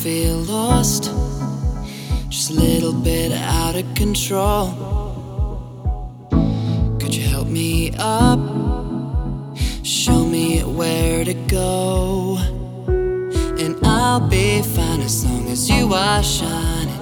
feel lost, just a little bit out of control. Could you help me up? Show me where to go, and I'll be fine as long as you are shining.